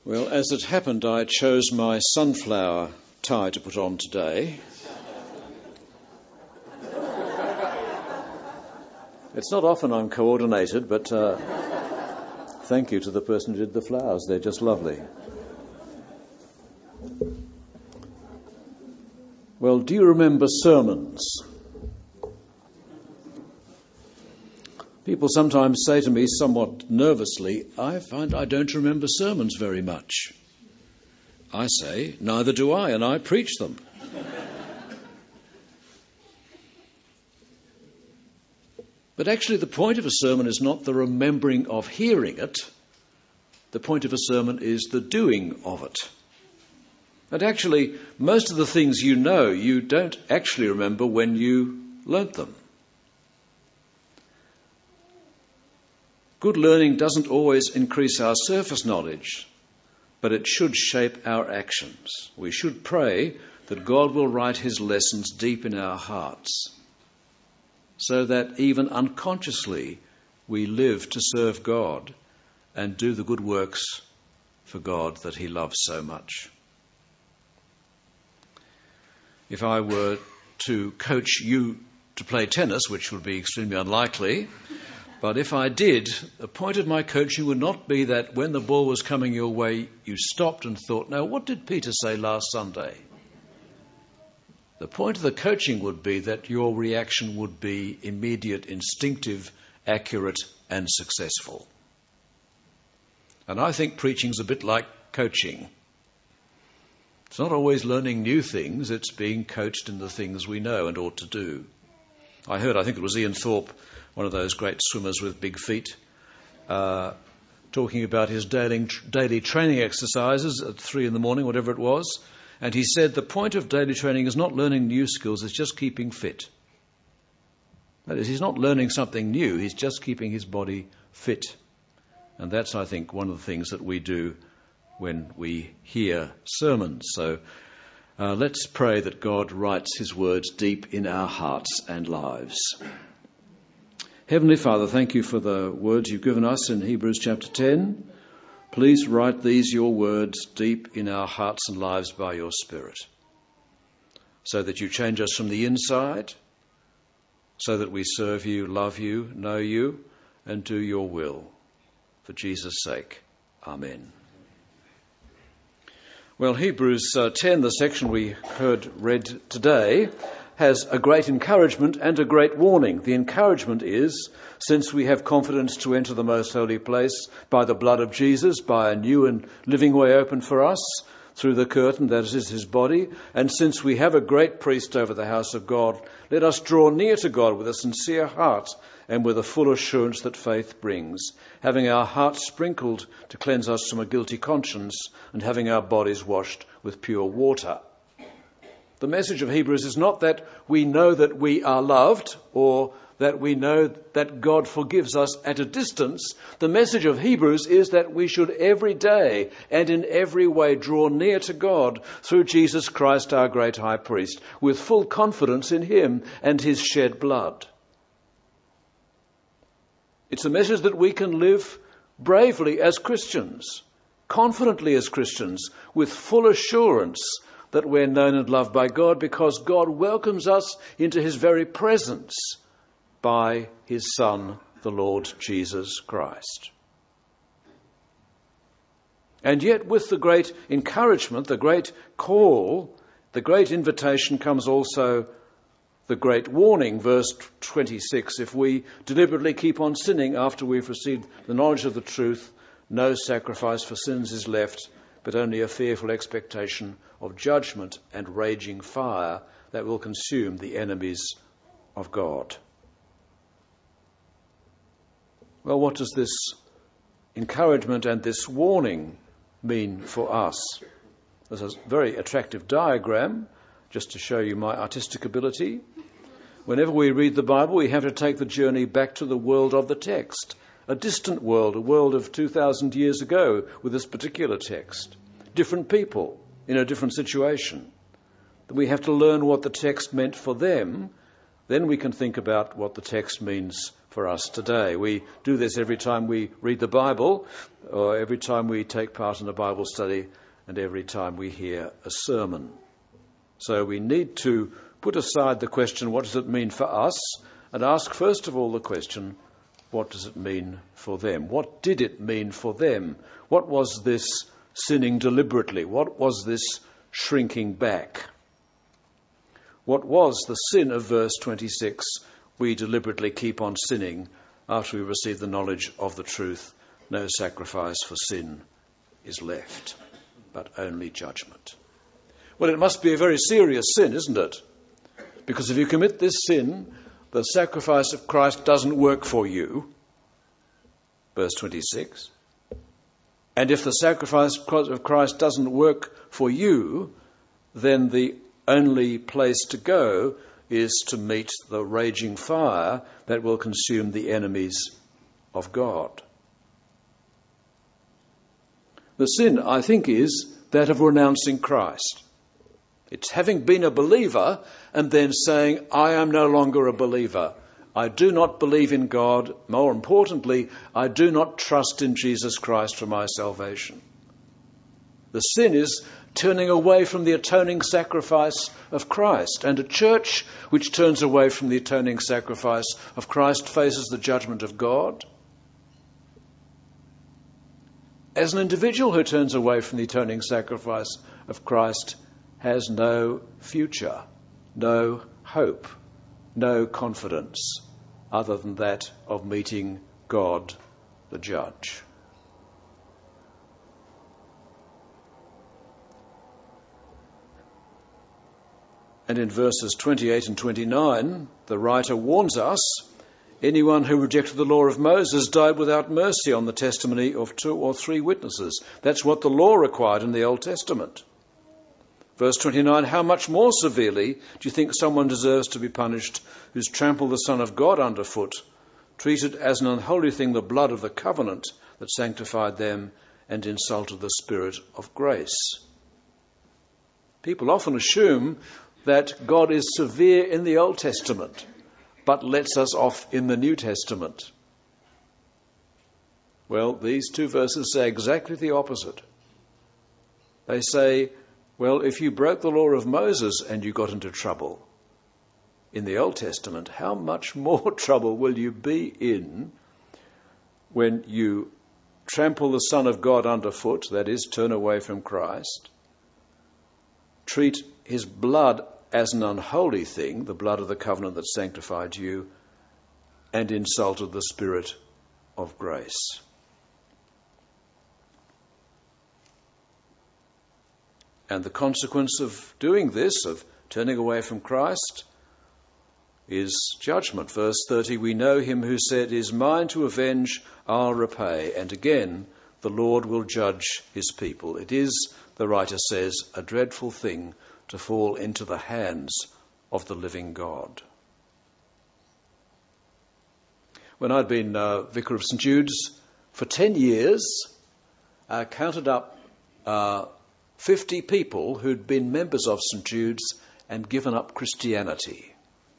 Well, as it happened, I chose my sunflower tie to put on today. It's not often I'm coordinated, but thank you to the person who did the flowers. They're just lovely. Well, do you remember sermons? People sometimes say to me somewhat nervously, I find I don't remember sermons very much. I say, neither do I, and I preach them. But actually the point of a sermon is not the remembering of hearing it. The point of a sermon is the doing of it. And actually, most of the things you know, you don't actually remember when you learnt them. Good learning doesn't always increase our surface knowledge, but it should shape our actions. We should pray that God will write his lessons deep in our hearts, so that even unconsciously we live to serve God and do the good works for God that he loves so much. If I were to coach you to play tennis, which would be extremely unlikely, but if I did, the point of my coaching would not be that when the ball was coming your way, you stopped and thought, now, what did Peter say last Sunday? The point of the coaching would be that your reaction would be immediate, instinctive, accurate, and successful. And I think preaching's a bit like coaching. It's not always learning new things, it's being coached in the things we know and ought to do. I think it was Ian Thorpe, one of those great swimmers with big feet, talking about his daily training exercises at 3 a.m, whatever it was. And he said the point of daily training is not learning new skills, it's just keeping fit. That is, he's not learning something new, he's just keeping his body fit. And that's, I think, one of the things that we do when we hear sermons. So let's pray that God writes his words deep in our hearts and lives. Heavenly Father, thank you for the words you've given us in Hebrews chapter 10. Please write these, your words, deep in our hearts and lives by your Spirit, so that you change us from the inside, so that we serve you, love you, know you, and do your will. For Jesus' sake. Amen. Well, Hebrews 10, the section we heard read today, has a great encouragement and a great warning. The encouragement is, since we have confidence to enter the most holy place by the blood of Jesus, by a new and living way open for us through the curtain that is his body, and since we have a great priest over the house of God, let us draw near to God with a sincere heart and with a full assurance that faith brings, having our hearts sprinkled to cleanse us from a guilty conscience and having our bodies washed with pure water. The message of Hebrews is not that we know that we are loved or that we know that God forgives us at a distance. The message of Hebrews is that we should every day and in every way draw near to God through Jesus Christ, our great high priest, with full confidence in him and his shed blood. It's a message that we can live bravely as Christians, confidently as Christians, with full assurance that we're known and loved by God because God welcomes us into his very presence by his Son, the Lord Jesus Christ. And yet with the great encouragement, the great call, the great invitation comes also the great warning, verse 26, if we deliberately keep on sinning after we've received the knowledge of the truth, no sacrifice for sins is left, but only a fearful expectation of judgment and raging fire that will consume the enemies of God. Well, what does this encouragement and this warning mean for us? There's a very attractive diagram, just to show you my artistic ability. Whenever we read the Bible, we have to take the journey back to the world of the text, a distant world, a world of 2,000 years ago with this particular text. Different people in a different situation. We have to learn what the text meant for them then we can think about what the text means for us today. We do this every time we read the Bible, or every time we take part in a Bible study, and every time we hear a sermon. So we need to put aside the question, what does it mean for us? And ask first of all the question, what does it mean for them? What did it mean for them? What was this sinning deliberately? What was this shrinking back? What was the sin of verse 26? We deliberately keep on sinning after we receive the knowledge of the truth. No sacrifice for sin is left, but only judgment. Well, it must be a very serious sin, isn't it? Because if you commit this sin, the sacrifice of Christ doesn't work for you. Verse 26. And if the sacrifice of Christ doesn't work for you, then the only place to go is to meet the raging fire that will consume the enemies of God. The sin, I think, is that of renouncing Christ. It's having been a believer and then saying, I am no longer a believer. I do not believe in God. More importantly, I do not trust in Jesus Christ for my salvation. The sin is turning away from the atoning sacrifice of Christ. And a church which turns away from the atoning sacrifice of Christ faces the judgment of God. As an individual who turns away from the atoning sacrifice of Christ has no future, no hope, no confidence other than that of meeting God, the judge. And in verses 28 and 29, the writer warns us, anyone who rejected the law of Moses died without mercy on the testimony of 2 or 3 witnesses. That's what the law required in the Old Testament. Verse 29, how much more severely do you think someone deserves to be punished who's trampled the Son of God underfoot, treated as an unholy thing the blood of the covenant that sanctified them, and insulted the Spirit of grace? People often assume that God is severe in the Old Testament, but lets us off in the New Testament. Well, these 2 verses say exactly the opposite. They say, well, if you broke the law of Moses and you got into trouble in the Old Testament, how much more trouble will you be in when you trample the Son of God underfoot, that is, turn away from Christ, treat his blood as an unholy thing, the blood of the covenant that sanctified you, and insulted the Spirit of grace? And the consequence of doing this, of turning away from Christ, is judgment. Verse 30, we know him who said, it is mine to avenge, I'll repay. And again, the Lord will judge his people. It is, the writer says, a dreadful thing to fall into the hands of the living God. When I'd been vicar of St Jude's for 10 years, I counted up 50 people who'd been members of St Jude's and given up Christianity.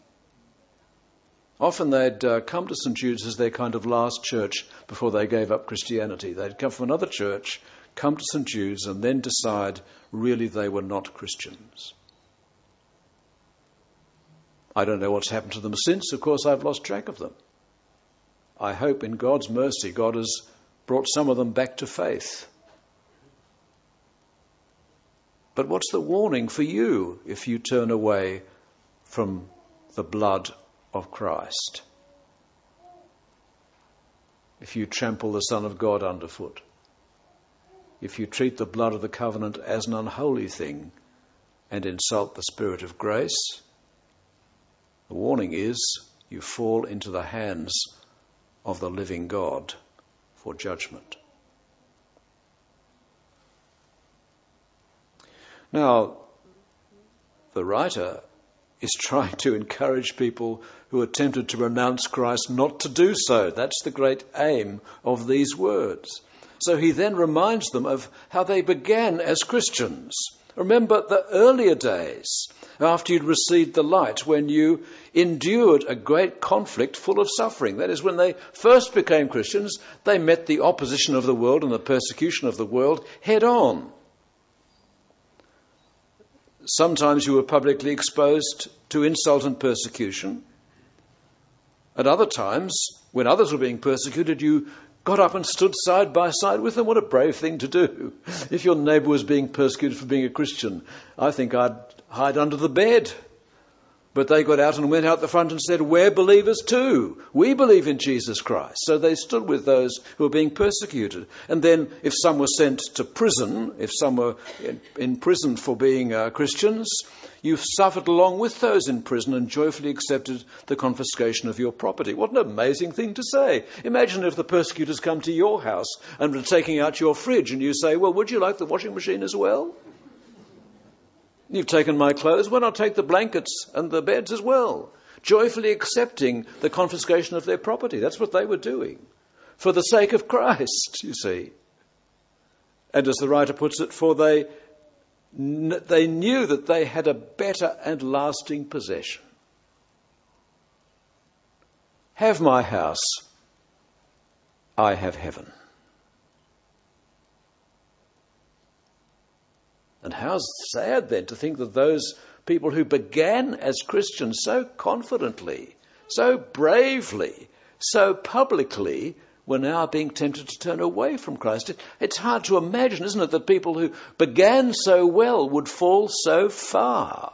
Often they'd come to St Jude's as their kind of last church before they gave up Christianity. They'd come from another church, come to St Jude's, and then decide really they were not Christians. I don't know what's happened to them since. Of course, I've lost track of them. I hope in God's mercy God has brought some of them back to faith. But what's the warning for you if you turn away from the blood of Christ? If you trample the Son of God underfoot? If you treat the blood of the covenant as an unholy thing and insult the Spirit of grace? The warning is you fall into the hands of the living God for judgment. Now, the writer is trying to encourage people who are tempted to renounce Christ not to do so. That's the great aim of these words. So he then reminds them of how they began as Christians. Remember the earlier days, after you'd received the light, when you endured a great conflict full of suffering. That is, when they first became Christians, they met the opposition of the world and the persecution of the world head on. Sometimes you were publicly exposed to insult and persecution. At other times, when others were being persecuted, you got up and stood side by side with them. What a brave thing to do. If your neighbour was being persecuted for being a Christian, I think I'd hide under the bed. But they got out and went out the front and said, we're believers too. We believe in Jesus Christ. So they stood with those who were being persecuted. And then if some were sent to prison, if some were in prison for being Christians, you suffered along with those in prison and joyfully accepted the confiscation of your property. What an amazing thing to say. Imagine if the persecutors come to your house and are taking out your fridge and you say, well, would you like the washing machine as well? You've taken my clothes, why not take the blankets and the beds as well? Joyfully accepting the confiscation of their property. That's what they were doing. For the sake of Christ, you see. And as the writer puts it, for they knew that they had a better and lasting possession. Have my house, I have heaven. And how sad then to think that those people who began as Christians so confidently, so bravely, so publicly, were now being tempted to turn away from Christ. It's hard to imagine, isn't it, that people who began so well would fall so far.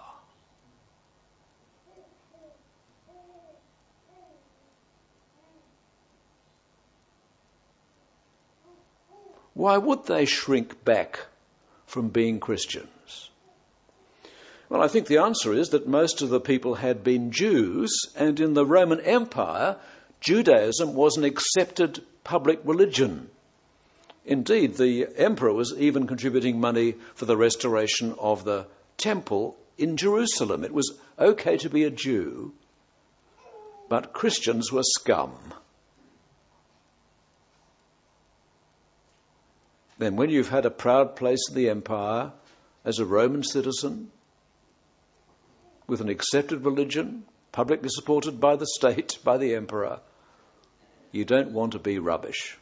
Why would they shrink back from being Christians? Well, I think the answer is that most of the people had been Jews, and in the Roman Empire, Judaism was an accepted public religion. Indeed, the emperor was even contributing money for the restoration of the temple in Jerusalem. It was okay to be a Jew, but Christians were scum. Then when you've had a proud place in the empire as a Roman citizen, with an accepted religion, publicly supported by the state, by the emperor, you don't want to be rubbish.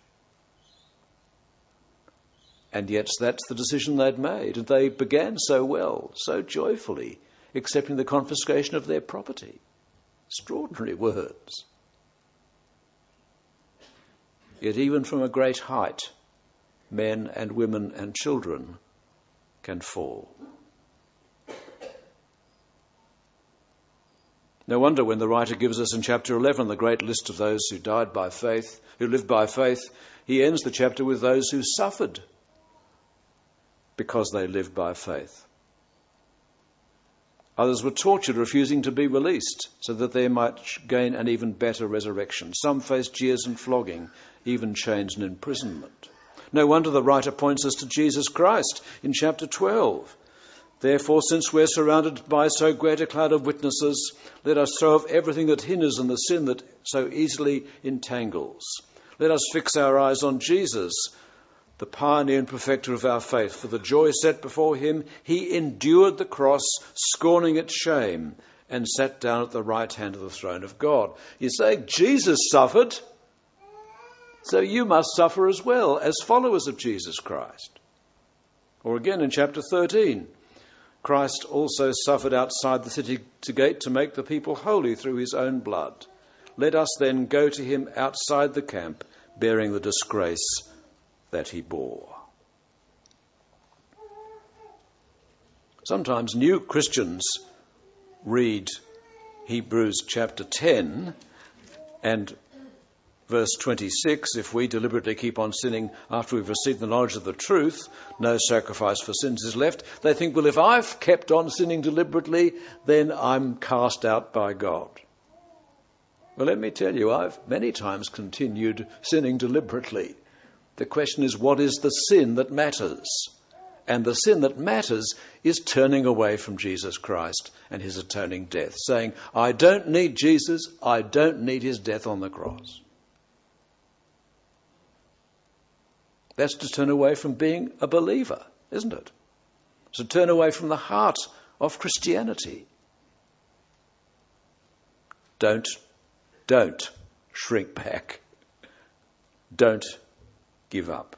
And yet that's the decision they'd made. And they began so well, so joyfully, accepting the confiscation of their property. Extraordinary words. Yet even from a great height, men and women and children can fall. No wonder when the writer gives us in chapter 11 the great list of those who died by faith, who lived by faith, he ends the chapter with those who suffered because they lived by faith. Others were tortured, refusing to be released, so that they might gain an even better resurrection. Some faced jeers and flogging, even chains and imprisonment. No wonder the writer points us to Jesus Christ in chapter 12. Therefore, since we're surrounded by so great a cloud of witnesses, let us throw off everything that hinders and the sin that so easily entangles. Let us fix our eyes on Jesus, the pioneer and perfecter of our faith. For the joy set before him, he endured the cross, scorning its shame, and sat down at the right hand of the throne of God. You say, Jesus suffered, so you must suffer as well as followers of Jesus Christ. Or again in chapter 13, Christ also suffered outside the city gate to make the people holy through his own blood. Let us then go to him outside the camp, bearing the disgrace that he bore. Sometimes new Christians read Hebrews chapter 10 and verse 26, if we deliberately keep on sinning after we've received the knowledge of the truth, no sacrifice for sins is left. They think, well, if I've kept on sinning deliberately, then I'm cast out by God. Well, let me tell you, I've many times continued sinning deliberately. The question is, what is the sin that matters? And the sin that matters is turning away from Jesus Christ and his atoning death, saying, I don't need Jesus, I don't need his death on the cross. That's to turn away from being a believer, isn't it? to turn away from the heart of Christianity. Don't shrink back. Don't give up.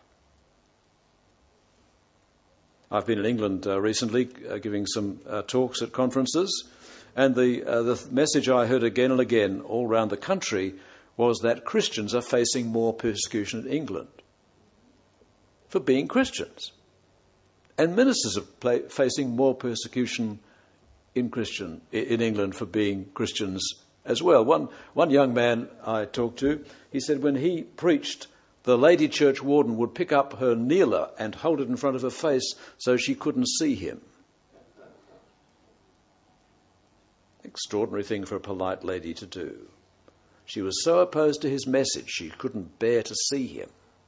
I've been in England recently giving some talks at conferences, and the message I heard again and again all around the country was that Christians are facing more persecution in England for being Christians. And ministers are facing more persecution in England for being Christians as well. One young man I talked to, he said when he preached, the lady church warden would pick up her kneeler and hold it in front of her face so she couldn't see him. Extraordinary thing for a polite lady to do. She was so opposed to his message she couldn't bear to see him.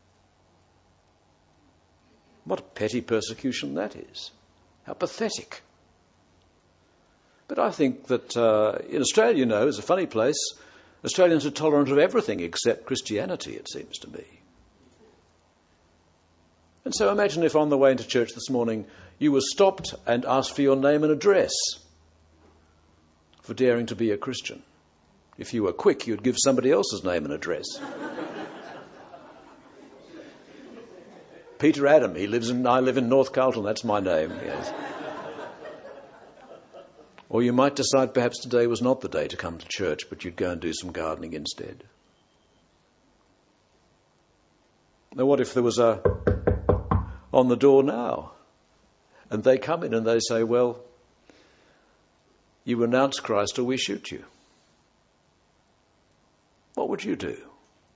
What a petty persecution that is. How pathetic. But I think that in Australia, you know, is a funny place. Australians are tolerant of everything except Christianity, it seems to me. And so imagine if on the way into church this morning you were stopped and asked for your name and address for daring to be a Christian. If you were quick, you'd give somebody else's name and address. Peter Adam, I live in North Carlton, that's my name, yes. Or you might decide perhaps today was not the day to come to church, but you'd go and do some gardening instead. Now what if there was on the door now, and they come in and they say, well, you renounce Christ or we shoot you? What would you do?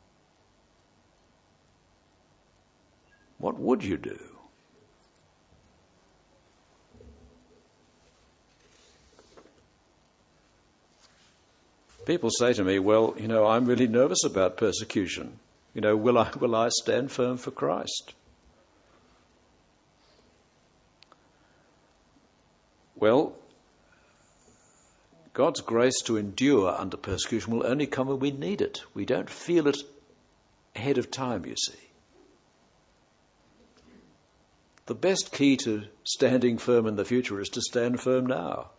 What would you do? People say to me, well, you know, I'm really nervous about persecution. You know, will I stand firm for Christ? Well, God's grace to endure under persecution will only come when we need it. We don't feel it ahead of time, you see. The best key to standing firm in the future is to stand firm now.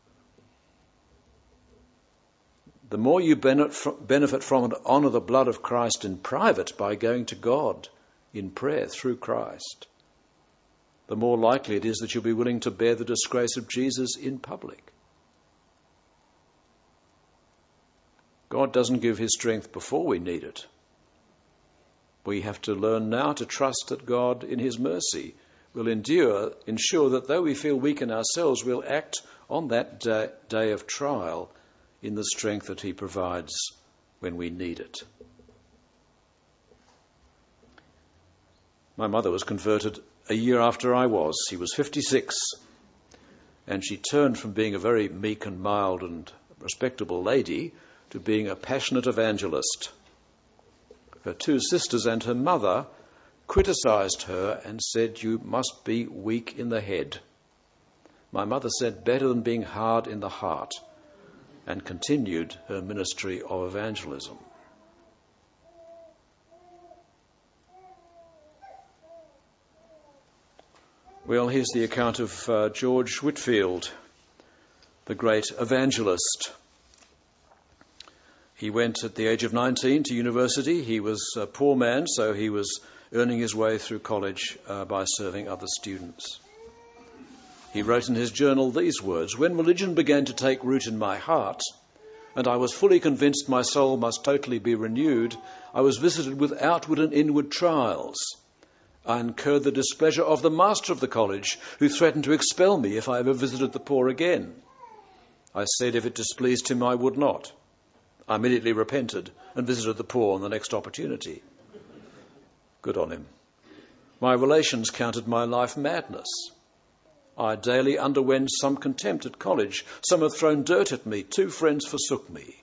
The more you benefit from and honour the blood of Christ in private by going to God in prayer through Christ, the more likely it is that you'll be willing to bear the disgrace of Jesus in public. God doesn't give his strength before we need it. We have to learn now to trust that God, in his mercy, will ensure that though we feel weak in ourselves, we'll act on that day of trial in the strength that he provides when we need it. My mother was converted a year after I was. She was 56, and she turned from being a very meek and mild and respectable lady to being a passionate evangelist. Her two sisters and her mother criticised her and said, you must be weak in the head. My mother said, better than being hard in the heart, and continued her ministry of evangelism. Well, here's the account of George Whitefield, the great evangelist. He went at the age of 19 to university. He was a poor man, so he was earning his way through college by serving other students. He wrote in his journal these words, when religion began to take root in my heart, and I was fully convinced my soul must totally be renewed, I was visited with outward and inward trials. I incurred the displeasure of the master of the college, who threatened to expel me if I ever visited the poor again. I said if it displeased him, I would not. I immediately repented and visited the poor on the next opportunity. Good on him. My relations counted my life madness. I daily underwent some contempt at college. Some had thrown dirt at me. 2 friends forsook me.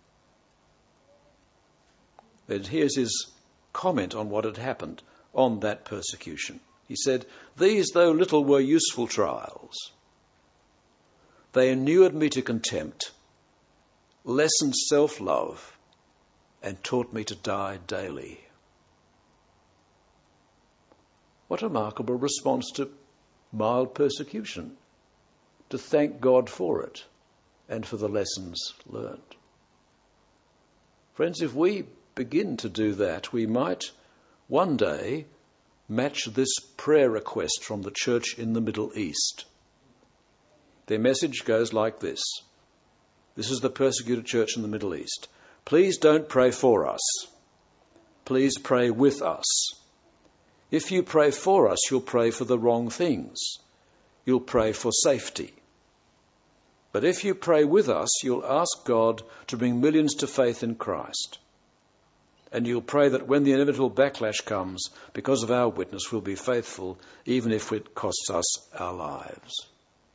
Then here's his comment on what had happened on that persecution. He said, these, though little, were useful trials. They inured me to contempt, lessened self-love, and taught me to die daily. What a remarkable response to mild persecution, to thank God for it and for the lessons learned. Friends, if we begin to do that, we might one day match this prayer request from the church in the Middle East. Their message goes like this. This is the persecuted church in the Middle East. Please don't pray for us. Please pray with us. If you pray for us, you'll pray for the wrong things. You'll pray for safety. But if you pray with us, you'll ask God to bring millions to faith in Christ. And you'll pray that when the inevitable backlash comes, because of our witness, we'll be faithful, even if it costs us our lives.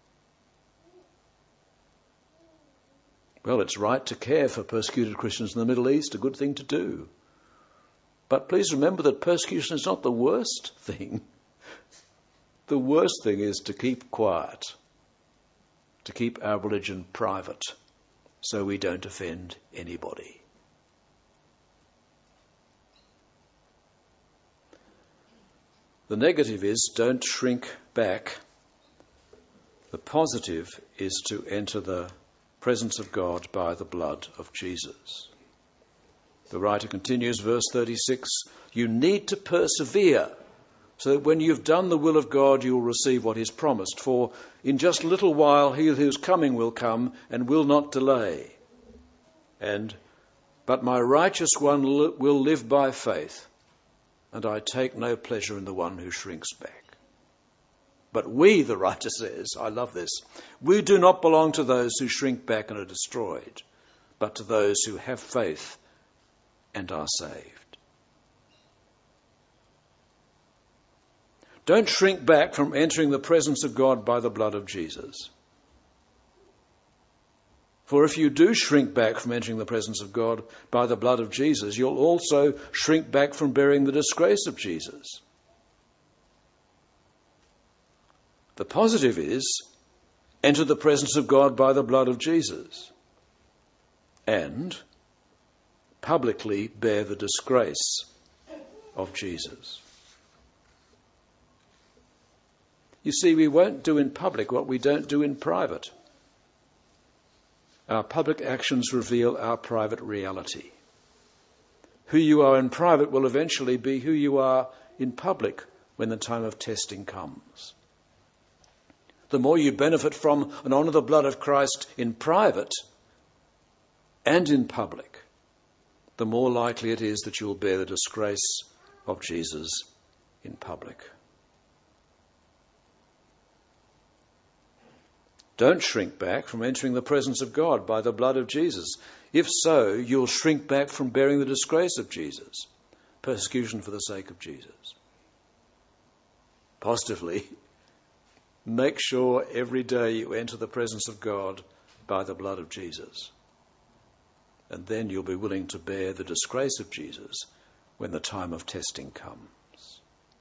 Well, it's right to care for persecuted Christians in the Middle East, a good thing to do. But please remember that persecution is not the worst thing. The worst thing is to keep quiet, to keep our religion private, so we don't offend anybody. The negative is don't shrink back. The positive is to enter the presence of God by the blood of Jesus. The writer continues, verse 36, you need to persevere so that when you've done the will of God, you will receive what is promised. For in just a little while, he who is coming will come and will not delay. But my righteous one will live by faith, and I take no pleasure in the one who shrinks back. But we, the writer says, I love this, we do not belong to those who shrink back and are destroyed, but to those who have faith and are saved. Don't shrink back from entering the presence of God by the blood of Jesus. For if you do shrink back from entering the presence of God by the blood of Jesus, you'll also shrink back from bearing the disgrace of Jesus. The positive is, enter the presence of God by the blood of Jesus and publicly bear the disgrace of Jesus. You see, we won't do in public what we don't do in private. Our public actions reveal our private reality. Who you are in private will eventually be who you are in public when the time of testing comes. The more you benefit from and honour the blood of Christ in private and in public, the more likely it is that you will bear the disgrace of Jesus in public. Don't shrink back from entering the presence of God by the blood of Jesus. If so, you'll shrink back from bearing the disgrace of Jesus, persecution for the sake of Jesus. Positively, make sure every day you enter the presence of God by the blood of Jesus. And then you'll be willing to bear the disgrace of Jesus when the time of testing comes.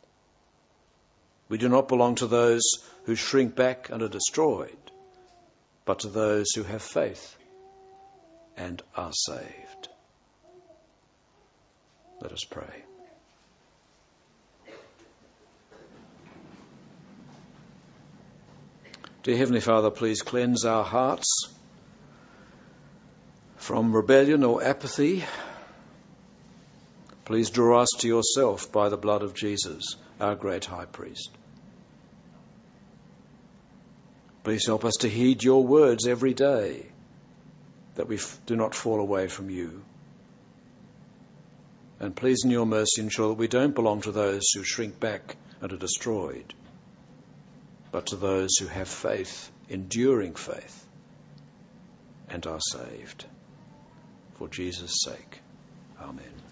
We do not belong to those who shrink back and are destroyed, but to those who have faith and are saved. Let us pray. Dear Heavenly Father, please cleanse our hearts from rebellion or apathy. Please draw us to yourself by the blood of Jesus, our great high priest. Please help us to heed your words every day, that we do not fall away from you. And please in your mercy ensure that we don't belong to those who shrink back and are destroyed, but to those who have faith, enduring faith, and are saved. For Jesus' sake. Amen.